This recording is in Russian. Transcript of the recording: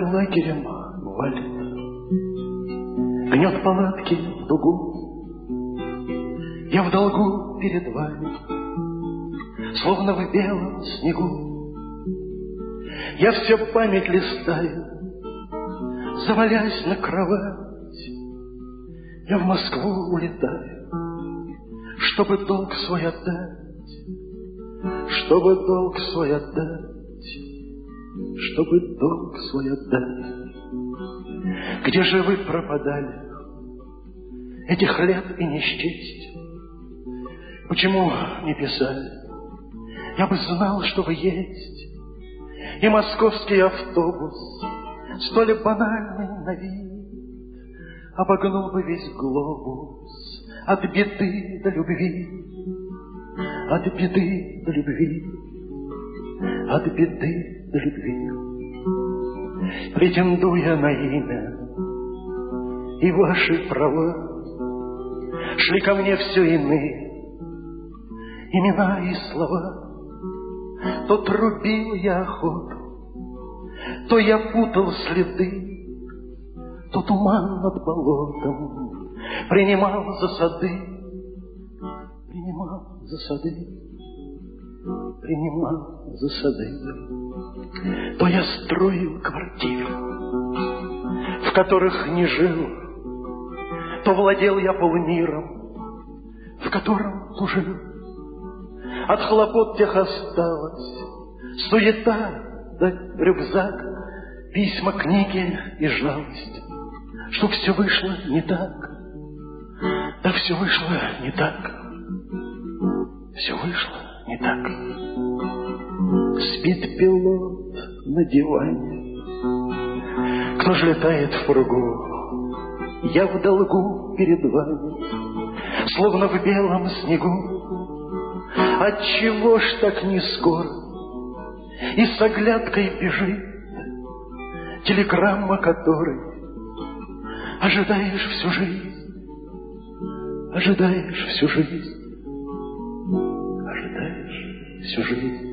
лагерем валит, гнет палатки в дугу. Я в долгу перед вами, словно в белом снегу. Я все память листаю, завалясь на кровать. Я в Москву улетаю, чтобы долг свой отдать, чтобы долг свой отдать, чтобы долг свой отдать. Где же вы пропадали этих лет и не счесть? Почему не писали? Я бы знал, что вы есть. И московский автобус, столь банальный на вид, обогнул бы весь глобус от беды до любви, от беды до любви, от беды до любви. Претендуя на имя и ваши права, шли ко мне все иные имена и слова. То трубил я охоту, то я путал следы, то туман над болотом принимал за сады, принимал за сады, принимал за сады. То я строил квартиры, в которых не жил, то владел я полмиром, в котором служил. От хлопот тех осталось суета да рюкзак, письма, книги и жалость, что все вышло не так. Да все вышло не так, все вышло не так. Спит пилот на диване, кто ж летает в пругу? Я в долгу перед вами, словно в белом снегу. Отчего ж так не скоро и с оглядкой бежит телеграмма, которой ожидаешь всю жизнь, ожидаешь всю жизнь, ожидаешь всю жизнь.